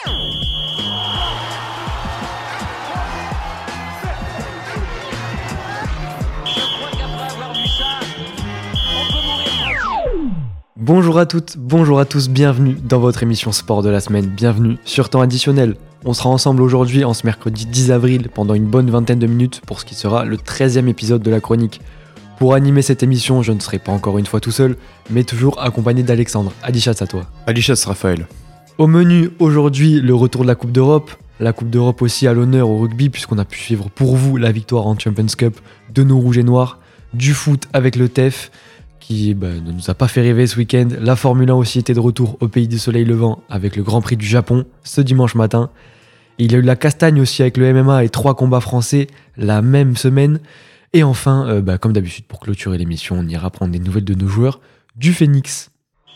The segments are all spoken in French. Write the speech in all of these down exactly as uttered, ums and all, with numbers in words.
Bonjour à toutes, bonjour à tous, bienvenue dans votre émission sport de la semaine, bienvenue sur temps additionnel. On sera ensemble aujourd'hui en ce mercredi dix avril pendant une bonne vingtaine de minutes pour ce qui sera le treizième épisode de la chronique. Pour animer cette émission, je ne serai pas encore une fois tout seul, mais toujours accompagné d'Alexandre. Adichat, à toi. Adichat, Raphaël. Au menu aujourd'hui, le retour de la Coupe d'Europe. La Coupe d'Europe aussi à l'honneur au rugby puisqu'on a pu suivre pour vous la victoire en Champions Cup de nos rouges et noirs, du foot avec le T E F qui bah, ne nous a pas fait rêver ce week-end. La Formule un aussi était de retour au pays du soleil levant avec le Grand Prix du Japon ce dimanche matin. Et il y a eu la castagne aussi avec le M M A et trois combats français la même semaine. Et enfin, euh, bah, comme d'habitude pour clôturer l'émission, on ira prendre des nouvelles de nos joueurs du Phoenix.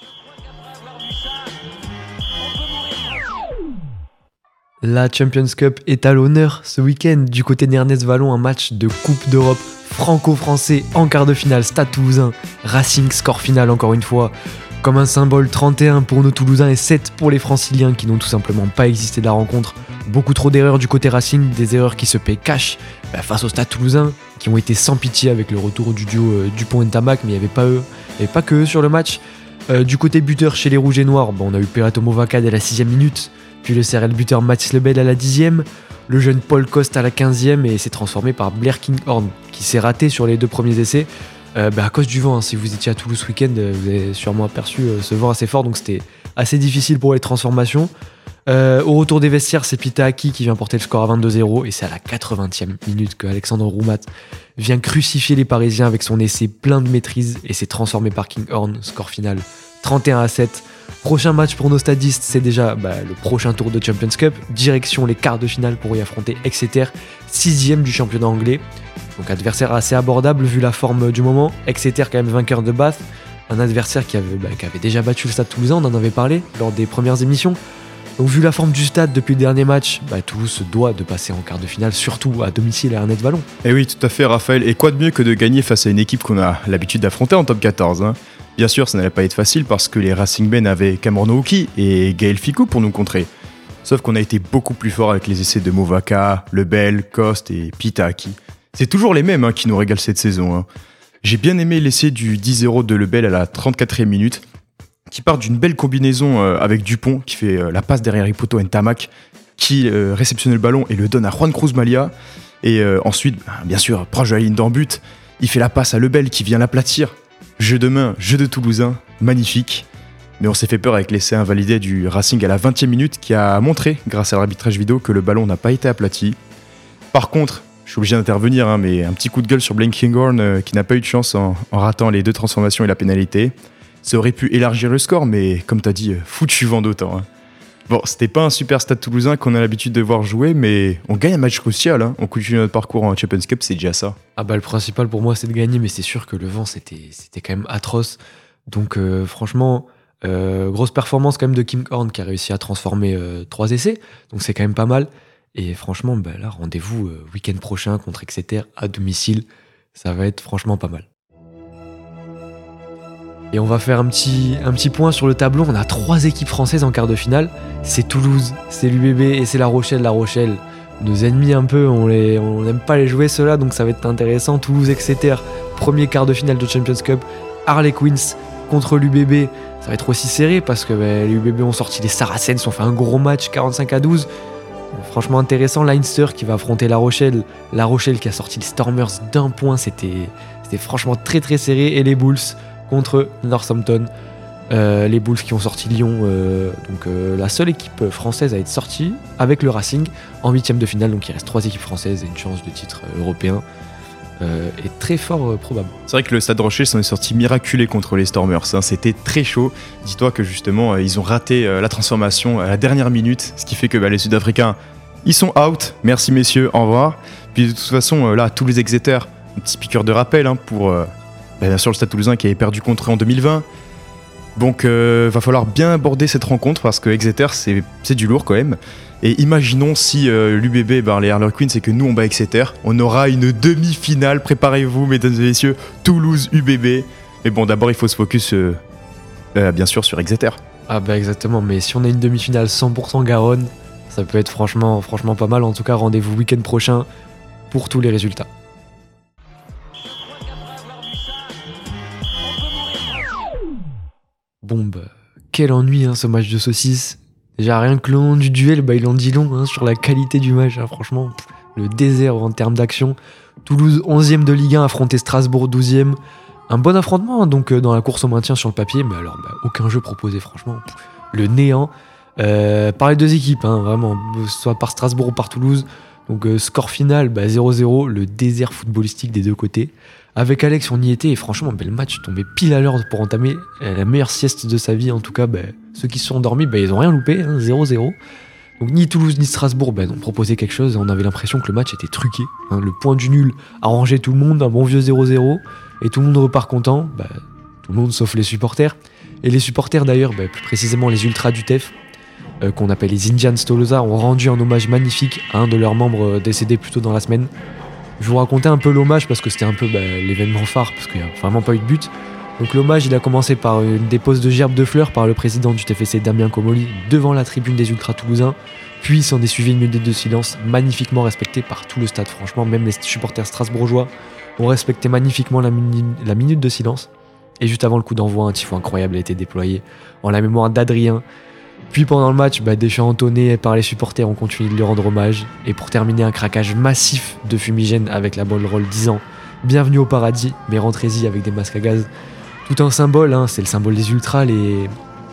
La Champions Cup est à l'honneur ce week-end du côté d'Ernest-Vallon, un match de Coupe d'Europe franco-français en quart de finale, Stade Toulousain, Racing, score final encore une fois. Comme un symbole, trente et un pour nos Toulousains et sept pour les Franciliens qui n'ont tout simplement pas existé de la rencontre. Beaucoup trop d'erreurs du côté Racing, des erreurs qui se paient cash bah, face au Stade Toulousain, qui ont été sans pitié avec le retour du duo euh, Dupont-Ntamak, mais il n'y avait pas eux, il n'y avait pas que eux sur le match. Euh, du côté buteur chez les Rouges et Noirs, bah, on a eu Perato Movakad à la sixième minute, puis le C R L buteur Mathis Lebel à la dixième, le jeune Paul Coste à la quinzième et s'est transformé par Blair Kinghorn qui s'est raté sur les deux premiers essais euh, bah à cause du vent. Hein. Si vous étiez à Toulouse ce week-end, vous avez sûrement aperçu euh, ce vent assez fort, donc c'était assez difficile pour les transformations. Euh, au retour des vestiaires, c'est Pita Aki qui vient porter le score à vingt-deux zéro et c'est à la quatre-vingtième minute que Alexandre Roumat vient crucifier les Parisiens avec son essai plein de maîtrise et s'est transformé par Kinghorn, score final trente et un à sept. Prochain match pour nos stadistes, c'est déjà bah, le prochain tour de Champions Cup, direction les quarts de finale pour y affronter Exeter, sixième du championnat anglais. Donc adversaire assez abordable vu la forme du moment. Exeter quand même vainqueur de Bath, un adversaire qui avait, bah, qui avait déjà battu le Stade Toulousain, on en avait parlé lors des premières émissions. Donc vu la forme du stade depuis le dernier match, bah, Toulouse se doit de passer en quart de finale, surtout à domicile à Ernest-Vallon. Et oui, tout à fait Raphaël, et quoi de mieux que de gagner face à une équipe qu'on a l'habitude d'affronter en top quatorze hein. Bien sûr, ça n'allait pas être facile parce que les Racing Men avaient Cameron Ouki et Gaël Ficou pour nous contrer. Sauf qu'on a été beaucoup plus fort avec les essais de Movaka, Lebel, Coste et Pita Aki. C'est toujours les mêmes hein, qui nous régalent cette saison. Hein. J'ai bien aimé l'essai du dix zéro de Lebel à la trente-quatrième minute, qui part d'une belle combinaison euh, avec Dupont, qui fait euh, la passe derrière Ipoto Ntamak, qui euh, réceptionne le ballon et le donne à Juan Cruz Malia. Et euh, ensuite, bien sûr, proche de la ligne d'en but, il fait la passe à Lebel qui vient l'aplatir. Jeu de main, jeu de Toulousain, magnifique. Mais on s'est fait peur avec l'essai invalidé du Racing à la vingtième minute qui a montré, grâce à l'arbitrage vidéo, que le ballon n'a pas été aplati. Par contre, je suis obligé d'intervenir, hein, mais un petit coup de gueule sur Blaine Kinghorn euh, qui n'a pas eu de chance en, en ratant les deux transformations et la pénalité. Ça aurait pu élargir le score, mais comme t'as dit, foutu vent d'autant. Hein. Bon, c'était pas un super Stade Toulousain qu'on a l'habitude de voir jouer, mais on gagne un match crucial. Hein. On continue notre parcours en Champions Cup, c'est déjà ça. Ah bah le principal pour moi c'est de gagner, mais c'est sûr que le vent c'était, c'était quand même atroce. Donc euh, franchement, euh, grosse performance quand même de Kinghorn qui a réussi à transformer euh, trois essais, donc c'est quand même pas mal. Et franchement, bah là rendez-vous euh, week-end prochain contre Exeter à domicile, ça va être franchement pas mal. Et on va faire un petit, un petit point sur le tableau. On a trois équipes françaises en quart de finale. C'est Toulouse, c'est l'U B B et c'est La Rochelle. La Rochelle, nos ennemis un peu, on les, on n'aime pas les jouer ceux-là, donc ça va être intéressant. Toulouse-Exeter, premier quart de finale de Champions Cup. Harlequins contre l'U B B, ça va être aussi serré parce que bah, les U B B ont sorti les Saracens, ont fait un gros match, quarante-cinq à douze. Donc, franchement intéressant. Leinster qui va affronter La Rochelle. La Rochelle qui a sorti les Stormers d'un point, c'était, c'était franchement très très serré. Et les Bulls contre Northampton, euh, les Bulls qui ont sorti Lyon, euh, donc euh, la seule équipe française à être sortie avec le Racing en huitième de finale, donc il reste trois équipes françaises et une chance de titre euh, européen euh, est très fort euh, probable. C'est vrai que le Stade Rocher s'en est sorti miraculé contre les Stormers, hein. C'était très chaud. Dis-toi que justement euh, ils ont raté euh, la transformation à la dernière minute, ce qui fait que bah, les Sud-Africains ils sont out, merci messieurs, au revoir. Puis de toute façon euh, là tous les Exeter, un petit piqueur de rappel hein, pour euh, bah, bien sûr le Stade Toulousain qui avait perdu contre eux en deux mille vingt. Donc euh, va falloir bien aborder cette rencontre parce que Exeter c'est, c'est du lourd quand même. Et imaginons si euh, l'U B B bat les Harlequins et que nous on bat Exeter, on aura une demi-finale, préparez-vous mesdames et messieurs, Toulouse-U B B. Mais bon d'abord il faut se focus euh, euh, bien sûr sur Exeter. Ah bah exactement, mais si on a une demi-finale cent pour cent Garonne, Ça peut être franchement, franchement pas mal. En tout cas, rendez-vous week-end prochain pour tous les résultats. Bon bah, quel ennui hein, ce match de saucisse. Déjà rien que le nom du duel, bah, il en dit long hein, sur la qualité du match. Hein, franchement, pff, le désert en termes d'action. Toulouse onzième de Ligue un affrontait Strasbourg douzième. Un bon affrontement hein, donc euh, dans la course au maintien sur le papier, mais alors bah, aucun jeu proposé franchement. Pff, le néant euh, par les deux équipes, hein, vraiment, soit par Strasbourg ou par Toulouse. Donc euh, score final bah, zéro zéro, le désert footballistique des deux côtés. Avec Alex, on y était et franchement, bah, le match tombait pile à l'heure pour entamer la meilleure sieste de sa vie. En tout cas, bah, ceux qui se sont endormis, bah, ils n'ont rien loupé, hein, zéro zéro. Donc ni Toulouse ni Strasbourg bah, ont proposé quelque chose. On avait l'impression que le match était truqué. Hein. Le point du nul a rangé tout le monde, un bon vieux zéro zéro. Et tout le monde repart content. Bah, tout le monde sauf les supporters. Et les supporters d'ailleurs, bah, plus précisément les ultras du T E F, euh, qu'on appelle les Indians Tolosa, ont rendu un hommage magnifique à un de leurs membres euh, décédés plus tôt dans la semaine. Je vous racontais un peu l'hommage parce que c'était un peu bah, l'événement phare, parce qu'il n'y a vraiment pas eu de but. Donc l'hommage, il a commencé par une dépose de gerbes de fleurs par le président du T F C Damien Comolli devant la tribune des ultras toulousains. Puis s'en est suivi une minute de silence magnifiquement respectée par tout le stade. Franchement, même les supporters strasbourgeois ont respecté magnifiquement la, mini- la minute de silence. Et juste avant le coup d'envoi, un tifo incroyable a été déployé en la mémoire d'Adrien. Puis pendant le match, bah, des chants entonnés par les supporters ont continué de lui rendre hommage. Et pour terminer, un craquage massif de fumigène avec la banderole disant « Bienvenue au paradis, mais rentrez-y avec des masques à gaz ». Tout un symbole, hein, c'est le symbole des ultras, les,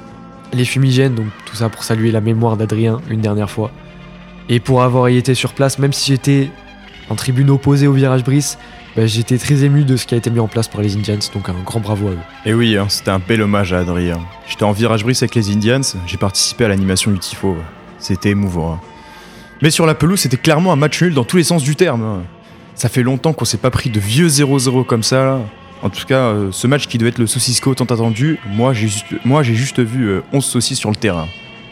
les fumigènes, donc tout ça pour saluer la mémoire d'Adrien une dernière fois. Et pour avoir y été sur place, même si j'étais en tribune opposée au virage Brice, bah, j'étais très ému de ce qui a été mis en place par les Indians, donc un grand bravo à eux. Et oui, hein, c'était un bel hommage à Adrien. J'étais en virage Brice avec les Indians, j'ai participé à l'animation du tifo. C'était émouvant. Hein. Mais sur la pelouse, c'était clairement un match nul dans tous les sens du terme. Hein. Ça fait longtemps qu'on s'est pas pris de vieux zéro zéro comme ça, là. En tout cas, euh, ce match qui devait être le saucisco tant attendu, moi j'ai juste, moi, j'ai juste vu euh, onze saucisses sur le terrain.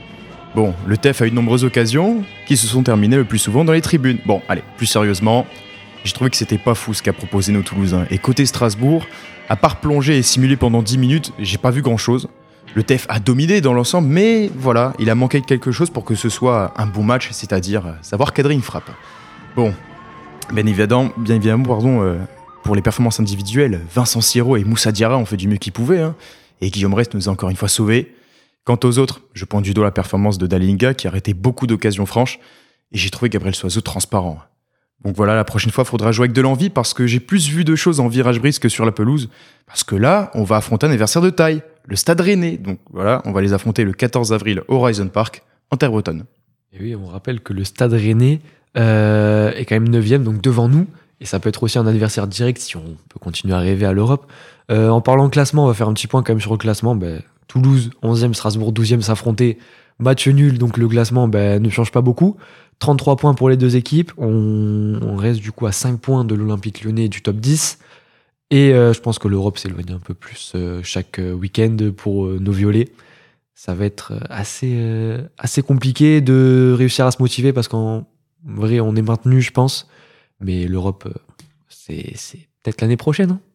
Bon, le T E F a eu de nombreuses occasions qui se sont terminées le plus souvent dans les tribunes. Bon, allez, plus sérieusement, j'ai trouvé que c'était pas fou ce qu'a proposé nos Toulousains. Et côté Strasbourg, à part plonger et simuler pendant dix minutes, j'ai pas vu grand chose. Le T E F a dominé dans l'ensemble, mais voilà, il a manqué quelque chose pour que ce soit un bon match, c'est-à-dire savoir cadrer une frappe. Bon, bien évidemment, bien évidemment, pardon. Euh, Pour les performances individuelles, Vincent Siro et Moussa Diarra ont fait du mieux qu'ils pouvaient, hein, et Guillaume Rest nous a encore une fois sauvés. Quant aux autres, je pointe du doigt la performance de Dalinga qui a arrêté beaucoup d'occasions franches, et j'ai trouvé Gabriel Soiseau transparent. Donc voilà, la prochaine fois, il faudra jouer avec de l'envie, parce que j'ai plus vu de choses en virage brise que sur la pelouse, parce que là, on va affronter un adversaire de taille, le Stade Rennais. Donc voilà, on va les affronter le quatorze avril au Horizon Park, en terre bretonne. Et oui, on rappelle que le Stade Rennais euh, est quand même neuvième, donc devant nous. Et ça peut être aussi un adversaire direct si on peut continuer à rêver à l'Europe. Euh, en parlant de classement, on va faire un petit point quand même sur le classement. Ben, Toulouse, onzième, Strasbourg, douzième s'affronter. Match nul, donc le classement ben, ne change pas beaucoup. trente-trois points pour les deux équipes. On, on reste du coup à cinq points de l'Olympique Lyonnais et du top dix. Et euh, je pense que l'Europe s'éloigne un peu plus euh, chaque euh, week-end pour euh, nos violets. Ça va être assez, euh, assez compliqué de réussir à se motiver parce qu'en vrai, on est maintenu, je pense. Mais l'Europe, c'est, c'est peut-être l'année prochaine. Hein.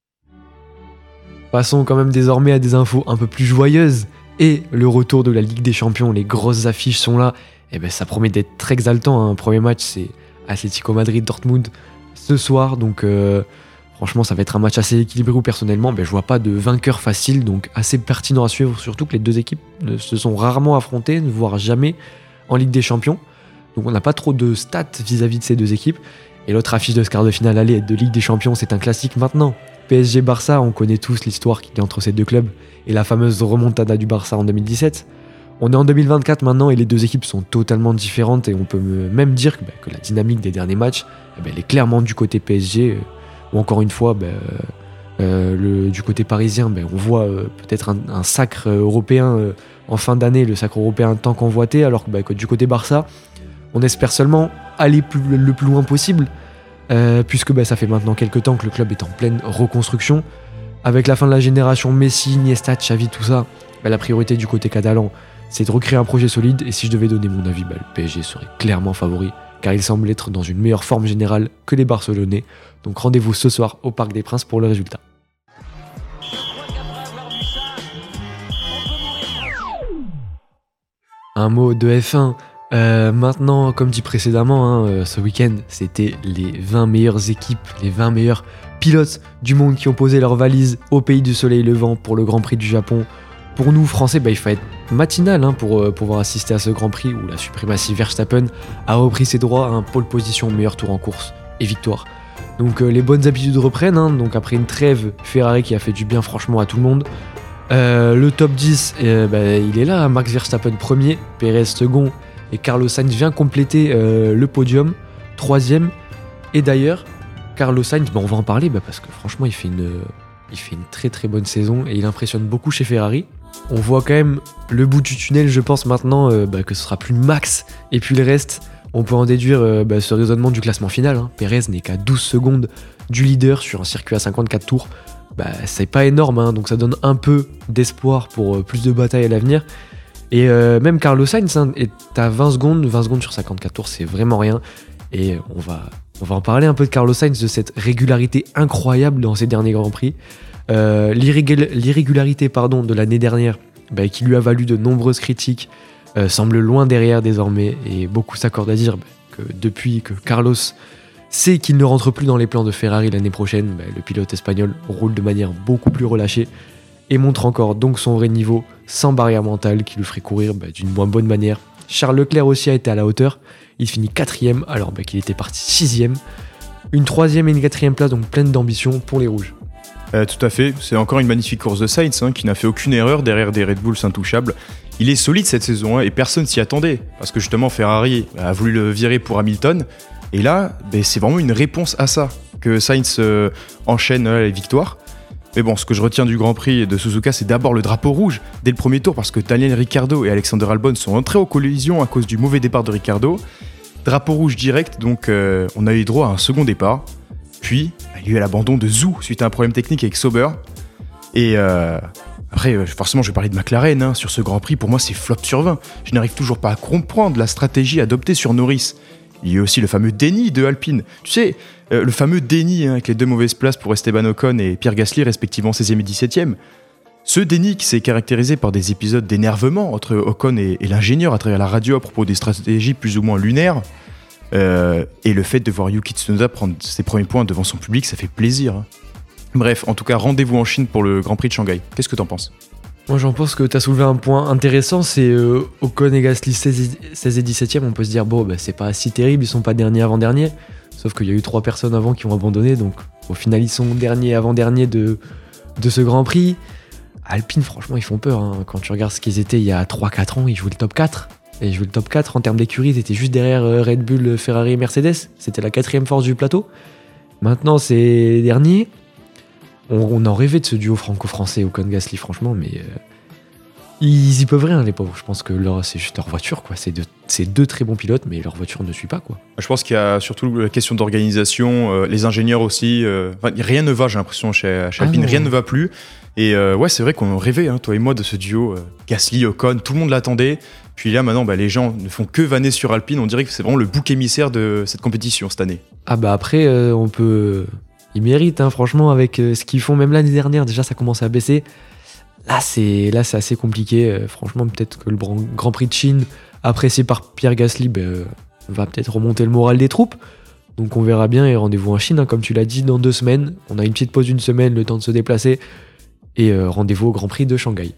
Passons quand même désormais à des infos un peu plus joyeuses. Et le retour de la Ligue des Champions, les grosses affiches sont là. Et ben ça promet d'être très exaltant. Hein. Un premier match, c'est Atlético Madrid-Dortmund ce soir. Donc euh, franchement, ça va être un match assez équilibré où personnellement, ben, je vois pas de vainqueur facile. Donc assez pertinent à suivre, surtout que les deux équipes ne se sont rarement affrontées, voire jamais en Ligue des Champions. Donc on n'a pas trop de stats vis-à-vis de ces deux équipes. Et l'autre affiche de ce quart de finale aller de Ligue des Champions, c'est un classique maintenant. P S G-Barça, on connaît tous l'histoire qu'il y a entre ces deux clubs et la fameuse remontada du Barça en deux mille dix-sept. On est en deux mille vingt-quatre maintenant et les deux équipes sont totalement différentes et on peut même dire que, bah, que la dynamique des derniers matchs, eh ben, elle est clairement du côté P S G. Euh, ou encore une fois, bah, euh, le, du côté parisien, bah, on voit euh, peut-être un, un sacre européen euh, en fin d'année, le sacre européen tant convoité, alors que, bah, que du côté Barça, on espère seulement aller plus, le plus loin possible, euh, puisque bah, ça fait maintenant quelques temps que le club est en pleine reconstruction. Avec la fin de la génération Messi, Iniesta, Xavi, tout ça, bah, la priorité du côté catalan, c'est de recréer un projet solide. Et si je devais donner mon avis, bah, le P S G serait clairement favori, car il semble être dans une meilleure forme générale que les Barcelonais. Donc rendez-vous ce soir au Parc des Princes pour le résultat. Un mot de F un. Euh, maintenant, comme dit précédemment, hein, euh, ce week-end, c'était les vingt meilleures équipes, les vingt meilleurs pilotes du monde qui ont posé leurs valises au pays du soleil levant pour le Grand Prix du Japon. Pour nous, Français, bah, il faut être matinal hein, pour euh, pouvoir assister à ce Grand Prix où la suprématie Verstappen a repris ses droits à un pole position, meilleur tour en course et victoire. Donc euh, les bonnes habitudes reprennent, hein, donc après une trêve, Ferrari qui a fait du bien franchement à tout le monde. Euh, le top dix, euh, bah, il est là, Max Verstappen premier, Pérez second, et Carlos Sainz vient compléter euh, le podium, troisième. Et d'ailleurs, Carlos Sainz, bah, on va en parler bah, parce que franchement, il fait, une, il fait une très très bonne saison et il impressionne beaucoup chez Ferrari. On voit quand même le bout du tunnel, je pense maintenant euh, bah, que ce sera plus Max et puis le reste. On peut en déduire euh, bah, ce raisonnement du classement final. Hein. Pérez n'est qu'à douze secondes du leader sur un circuit à cinquante-quatre tours. Bah, c'est pas énorme, hein, donc ça donne un peu d'espoir pour euh, plus de batailles à l'avenir. Et euh, même Carlos Sainz hein, est à vingt secondes, vingt secondes sur cinquante-quatre tours, c'est vraiment rien. Et on va, on va en parler un peu de Carlos Sainz, de cette régularité incroyable dans ses derniers Grands Prix. Euh, l'irrégul- l'irrégularité pardon, de l'année dernière, bah, qui lui a valu de nombreuses critiques, euh, semble loin derrière désormais. Et beaucoup s'accordent à dire bah, que depuis que Carlos sait qu'il ne rentre plus dans les plans de Ferrari l'année prochaine, bah, le pilote espagnol roule de manière beaucoup plus relâchée et montre encore donc son vrai niveau, sans barrière mentale, qui lui ferait courir bah, d'une moins bonne manière. Charles Leclerc aussi a été à la hauteur, il finit quatrième alors bah, qu'il était parti sixième. Une troisième et une quatrième place donc pleine d'ambition pour les rouges. Euh, tout à fait, c'est encore une magnifique course de Sainz hein, qui n'a fait aucune erreur derrière des Red Bulls intouchables. Il est solide cette saison hein, et personne s'y attendait, parce que justement Ferrari a voulu le virer pour Hamilton, et là bah, c'est vraiment une réponse à ça que Sainz euh, enchaîne euh, les victoires. Mais bon, ce que je retiens du Grand Prix de Suzuka, c'est d'abord le drapeau rouge dès le premier tour, parce que Daniel Ricciardo et Alexander Albon sont entrés en collision à cause du mauvais départ de Ricciardo. Drapeau rouge direct, donc euh, on a eu droit à un second départ. Puis, il y a eu l'abandon de Zhou suite à un problème technique avec Sauber. Et euh, après, euh, forcément, je vais parler de McLaren. Hein, sur ce Grand Prix, pour moi, c'est flop sur vingt. Je n'arrive toujours pas à comprendre la stratégie adoptée sur Norris. Il y a aussi le fameux déni de Alpine. Tu sais, euh, le fameux déni hein, avec les deux mauvaises places pour Esteban Ocon et Pierre Gasly, respectivement seizième et dix-septième. Ce déni qui s'est caractérisé par des épisodes d'énervement entre Ocon et, et l'ingénieur à travers la radio à propos des stratégies plus ou moins lunaires. Euh, et le fait de voir Yuki Tsunoda prendre ses premiers points devant son public, ça fait plaisir. Hein. Bref, en tout cas, rendez-vous en Chine pour le Grand Prix de Shanghai. Qu'est-ce que t'en penses ? Moi j'en pense que tu as soulevé un point intéressant, c'est euh, Ocon et Gasly seize et dix-septième, on peut se dire bon bah, c'est pas si terrible, ils sont pas derniers avant-dernier, sauf qu'il y a eu trois personnes avant qui ont abandonné, donc au final ils sont derniers avant-dernier de, de ce Grand Prix. Alpine franchement ils font peur, hein. Quand tu regardes ce qu'ils étaient il y a trois quatre ans, ils jouaient le top quatre, et ils jouaient le top quatre en termes d'écurie, ils étaient juste derrière euh, Red Bull, Ferrari et Mercedes, c'était la quatrième force du plateau. Maintenant c'est dernier. On en rêvait de ce duo franco-français Ocon-Gasly, franchement, mais euh, ils y peuvent rien, les pauvres. Je pense que leur, c'est juste leur voiture, quoi. C'est, de, c'est deux très bons pilotes, mais leur voiture ne suit pas, quoi. Je pense qu'il y a surtout la question d'organisation, euh, les ingénieurs aussi. Euh, enfin, rien ne va, j'ai l'impression, chez, chez Alpine, ah rien ne va plus. Et euh, ouais, c'est vrai qu'on rêvait, hein, toi et moi, de ce duo euh, Gasly-Ocon. Tout le monde l'attendait. Puis là, maintenant, bah, les gens ne font que vanner sur Alpine. On dirait que c'est vraiment le bouc émissaire de cette compétition cette année. Ah bah après, euh, on peut... Ils méritent, hein, franchement, avec euh, ce qu'ils font. Même l'année dernière, déjà, ça commence à baisser. Là, c'est, là, c'est assez compliqué. Euh, franchement, peut-être que le Grand Prix de Chine, apprécié par Pierre Gasly, bah, euh, va peut-être remonter le moral des troupes. Donc, on verra bien. Et rendez-vous en Chine, hein, comme tu l'as dit, dans deux semaines. On a une petite pause d'une semaine, le temps de se déplacer. Et euh, rendez-vous au Grand Prix de Shanghai.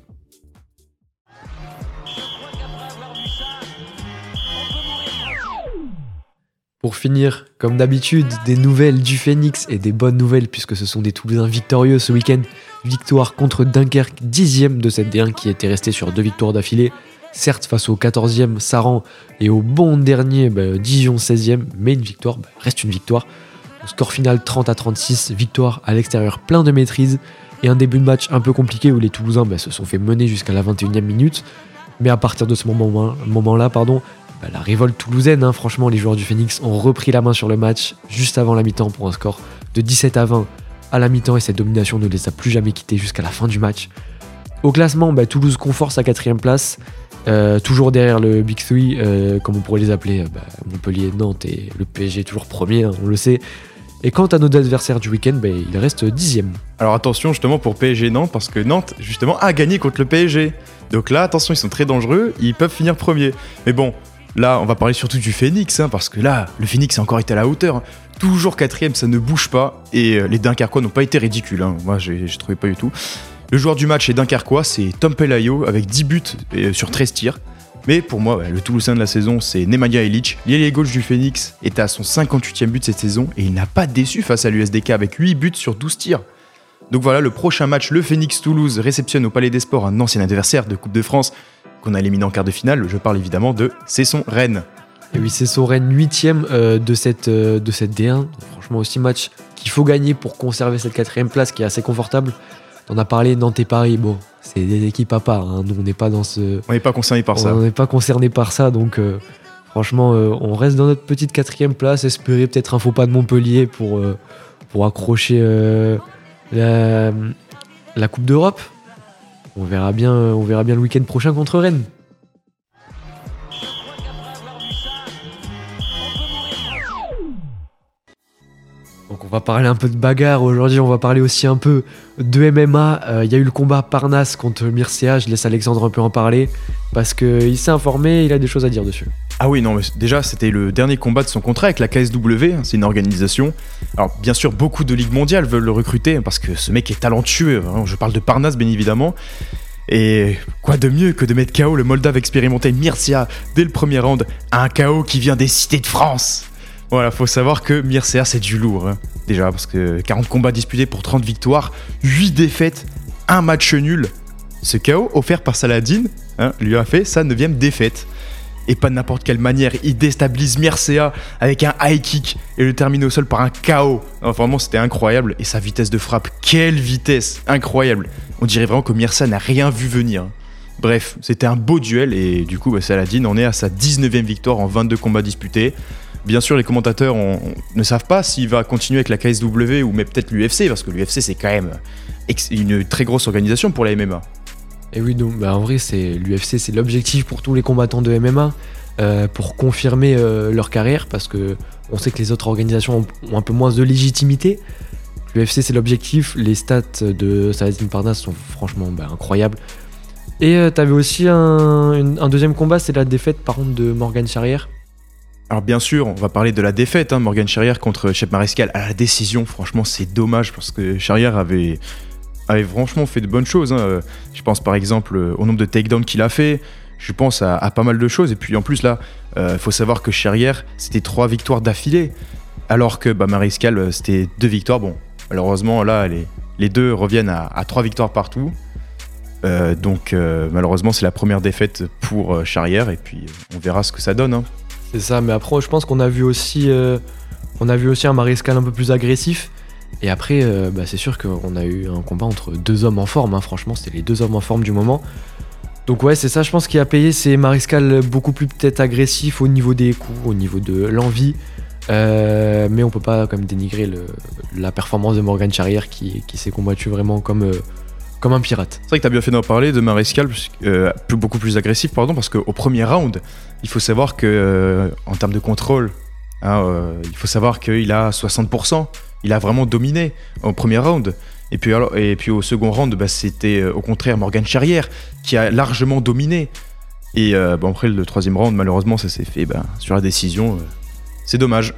Pour finir, comme d'habitude, des nouvelles du Phoenix et des bonnes nouvelles puisque ce sont des Toulousains victorieux ce week-end. Victoire contre Dunkerque, dixième de cette D un qui était restée sur deux victoires d'affilée. Certes face au quatorzième Saran et au bon dernier bah, Dijon seizième, mais une victoire bah, reste une victoire. Au score final trente à trente-six, victoire à l'extérieur plein de maîtrise et un début de match un peu compliqué où les Toulousains bah, se sont fait mener jusqu'à la vingt et unième minute. Mais à partir de ce moment, moment-là, pardon, Bah, la révolte toulousaine, hein, franchement, les joueurs du Phoenix ont repris la main sur le match juste avant la mi-temps pour un score de dix-sept à vingt à la mi-temps et cette domination ne les a plus jamais quittés jusqu'à la fin du match. Au classement, bah, Toulouse conforte sa quatrième place, euh, toujours derrière le Big Three, euh, comme on pourrait les appeler, bah, Montpellier, Nantes et le P S G toujours premier, hein, on le sait. Et quant à nos adversaires du week-end, bah, il reste dixième. Alors attention justement pour P S G Nantes, parce que Nantes justement a gagné contre le P S G. Donc là, attention, ils sont très dangereux, ils peuvent finir premier. Mais bon, Là, on va parler surtout du Phoenix, hein, parce que là, le Phoenix a encore été à la hauteur. Hein. Toujours quatrième, ça ne bouge pas. Et euh, les Dunkerquois n'ont pas été ridicules. Hein. Moi, j'ai, j'ai trouvé pas du tout. Le joueur du match est Dunkerquois, c'est Tom Pelayo, avec dix buts euh, sur treize tirs. Mais pour moi, ouais, le Toulousain de la saison, c'est Nemanja Ilić. L'ailier gauche du Phoenix est à son cinquante-huitième but cette saison et il n'a pas déçu face à l'U S D K avec huit buts sur douze tirs. Donc voilà, le prochain match, le Phoenix-Toulouse réceptionne au Palais des Sports un ancien adversaire de Coupe de France qu'on a éliminé en quart de finale. Je parle évidemment de Cesson-Rennes. Et oui, Cesson-Rennes, huitième euh, de, cette, euh, de cette D un. Franchement, aussi match qu'il faut gagner pour conserver cette quatrième place qui est assez confortable. On a parlé Nantes et Paris, bon, c'est des équipes à part. Hein. Nous, on n'est pas dans ce. On n'est pas concerné par on ça. On n'est pas concerné par ça, donc euh, franchement, euh, on reste dans notre petite quatrième place. Espérer peut-être un faux pas de Montpellier pour, euh, pour accrocher euh, la, la Coupe d'Europe. On verra bien, on verra bien le week-end prochain contre Rennes. Donc on va parler un peu de bagarre aujourd'hui, on va parler aussi un peu de M M A. Il euh, y a eu le combat Parnasse contre Mircea, je laisse Alexandre un peu en parler, parce qu'il s'est informé, il a des choses à dire dessus. Ah oui, non, mais déjà, c'était le dernier combat de son contrat avec la K S W, c'est une organisation. Alors, bien sûr, beaucoup de ligues mondiales veulent le recruter, parce que ce mec est talentueux, hein. Je parle de Parnasse, bien évidemment. Et quoi de mieux que de mettre K O le Moldave expérimenté Mircea dès le premier round, un K O qui vient des cités de France. Voilà, faut savoir que Mircea, c'est du lourd, hein. Déjà, parce que quarante combats disputés pour trente victoires, huit défaites, un match nul. Ce K O offert par Saladin, hein, lui a fait sa neuvième défaite. Et pas de n'importe quelle manière, il déstabilise Mircea avec un high kick et le termine au sol par un K O. Non, vraiment, c'était incroyable. Et sa vitesse de frappe, quelle vitesse, incroyable. On dirait vraiment que Mircea n'a rien vu venir. Bref, c'était un beau duel et du coup, bah, Saladin en est à sa dix-neuvième victoire en vingt-deux combats disputés. Bien sûr, les commentateurs on, on, ne savent pas s'il va continuer avec la K S W ou mais peut-être l'U F C, parce que l'U F C, c'est quand même ex- une très grosse organisation pour la M M A. Et oui, donc, bah en vrai, c'est, l'U F C, c'est l'objectif pour tous les combattants de M M A, euh, pour confirmer euh, leur carrière, parce qu'on sait que les autres organisations ont, ont un peu moins de légitimité. L'U F C, c'est l'objectif. Les stats de Saladin Parnasse sont franchement bah, incroyables. Et euh, t'avais aussi un, une, un deuxième combat, c'est la défaite par contre de Morgan Charrière. Alors bien sûr, on va parler de la défaite, hein, Morgan Charrière contre Chep Mariscal à la décision. Franchement, c'est dommage parce que Charrière avait, avait franchement fait de bonnes choses. Hein. Je pense par exemple au nombre de takedowns qu'il a fait. Je pense à, à pas mal de choses. Et puis en plus là, il euh, faut savoir que Charrière, c'était trois victoires d'affilée. Alors que bah, Mariscal, c'était deux victoires. Bon, malheureusement, là, les, les deux reviennent à, à trois victoires partout. Euh, donc euh, malheureusement, c'est la première défaite pour euh, Charrière. Et puis on verra ce que ça donne. Hein. C'est ça, mais après je pense qu'on a vu aussi, euh, on a vu aussi un Mariscal un peu plus agressif. Et après, euh, bah, c'est sûr qu'on a eu un combat entre deux hommes en forme. Hein. Franchement, c'était les deux hommes en forme du moment. Donc ouais, c'est ça, je pense qui a payé, c'est Mariscal beaucoup plus peut-être agressif au niveau des coups, au niveau de l'envie. Euh, mais on peut pas comme dénigrer le, la performance de Morgan Charrière qui, qui s'est combattu vraiment comme, euh, comme un pirate. C'est vrai que tu as bien fait d'en parler de Mariscal, euh, plus, beaucoup plus agressif, pardon, parce qu'au premier round, il faut savoir que euh, en termes de contrôle, hein, euh, il faut savoir qu'il a soixante pour cent, il a vraiment dominé au premier round. Et puis, alors, et puis au second round, bah, c'était euh, au contraire Morgan Charrière qui a largement dominé. Et euh, bon, après le troisième round, malheureusement, ça s'est fait bah, sur la décision. Euh, c'est dommage.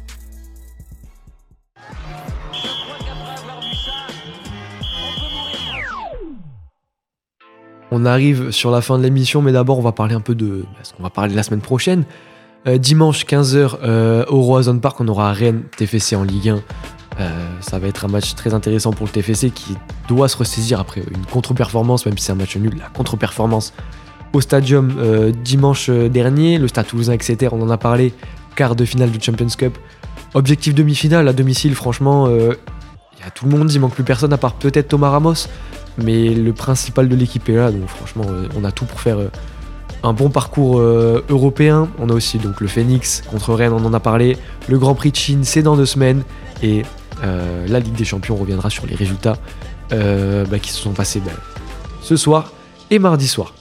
On arrive sur la fin de l'émission, mais d'abord on va parler un peu de ce qu'on va parler la semaine prochaine. Euh, dimanche quinze heures euh, au Roazhon Park, on aura Rennes T F C en Ligue un. Euh, ça va être un match très intéressant pour le T F C qui doit se ressaisir après une contre-performance, même si c'est un match nul, la contre-performance au Stadium euh, dimanche dernier. Le Stade Toulousain, et cetera, on en a parlé, quart de finale du Champions Cup. Objectif demi-finale à domicile, franchement, il euh, y a tout le monde, il manque plus personne à part peut-être Thomas Ramos. Mais le principal de l'équipe est là, donc franchement, euh, on a tout pour faire euh, un bon parcours euh, européen. On a aussi donc le Phoenix contre Rennes, on en a parlé. Le Grand Prix de Chine, c'est dans deux semaines. Et euh, la Ligue des Champions reviendra sur les résultats euh, bah, qui se sont passés bah, ce soir et mardi soir.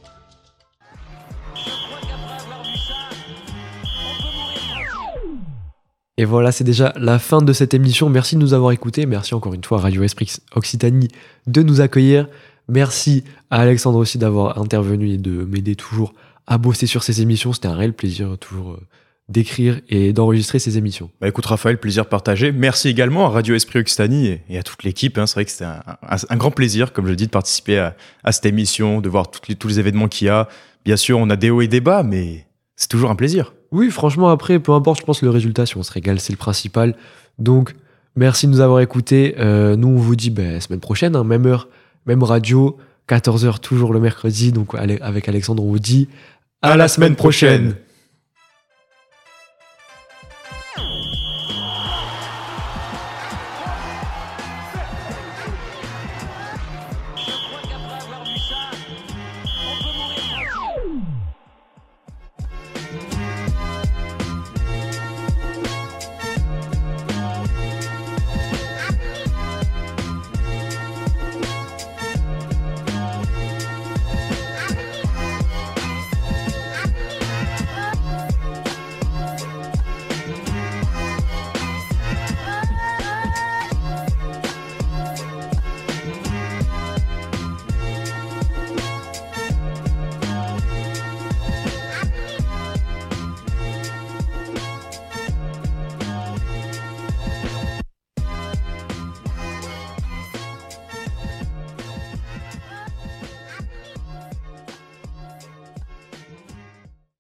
Et voilà, c'est déjà la fin de cette émission. Merci de nous avoir écoutés. Merci encore une fois à Radio Esprit Occitanie de nous accueillir. Merci à Alexandre aussi d'avoir intervenu et de m'aider toujours à bosser sur ces émissions. C'était un réel plaisir toujours euh, d'écrire et d'enregistrer ces émissions. Bah écoute Raphaël, plaisir partagé. Merci également à Radio Esprit Occitanie et, et à toute l'équipe. Hein. C'est vrai que c'était un, un, un grand plaisir, comme je le dis, de participer à, à cette émission, de voir toutes les, tous les événements qu'il y a. Bien sûr, on a des hauts et des bas, mais c'est toujours un plaisir. Oui, franchement, après, peu importe, je pense le résultat, si on se régale, c'est le principal. Donc, merci de nous avoir écoutés. Euh, nous, on vous dit bah, semaine prochaine, hein, même heure, même radio, quatorze heures toujours le mercredi. Donc, avec Alexandre, on vous dit à, à la, la semaine, semaine prochaine. prochaine.